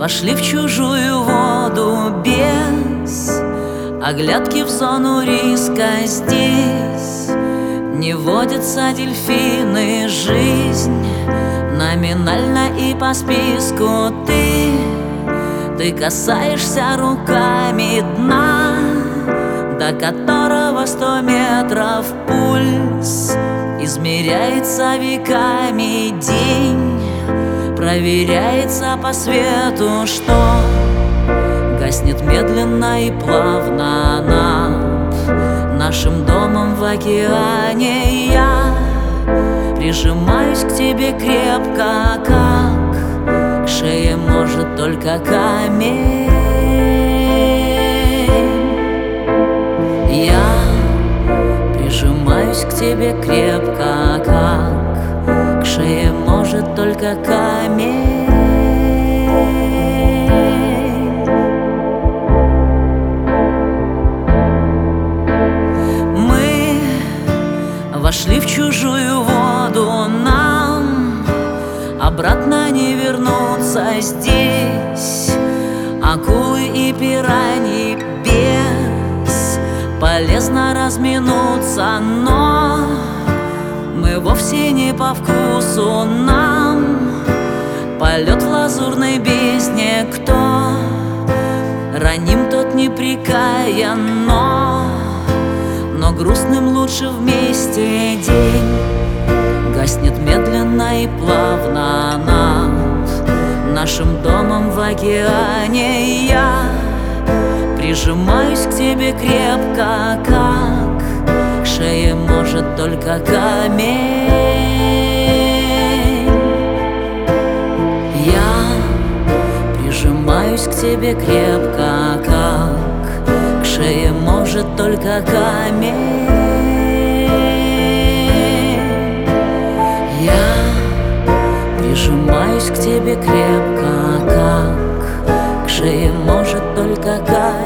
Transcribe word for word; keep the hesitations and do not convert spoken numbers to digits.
Вошли в чужую воду без оглядки в зону риска. Здесь не водятся дельфины, жизнь номинально и по списку. Ты, ты касаешься руками дна, до которого сто метров. Пульс измеряется веками, день проверяется по свету, что гаснет медленно и плавно над нашим домом в океане. Я прижимаюсь к тебе крепко, как к шее может только камень. Я прижимаюсь к тебе крепко, как к шее может только камень. Мы вошли в чужую воду, нам обратно не вернуться. Здесь акулы и пираньи, бесполезно разминуться, но мы вовсе не по вкусу нам. Полет в лазурной бездне, кто раним, тот непрекаян, но Но грустным лучше вместе. День гаснет медленно и плавно над нашим домом в океане. Я прижимаюсь к тебе крепко, как к шее может только камень. Я прижимаюсь к тебе крепко, как к шее может только камень. Я прижимаюсь к тебе крепко, как к шее может только камень.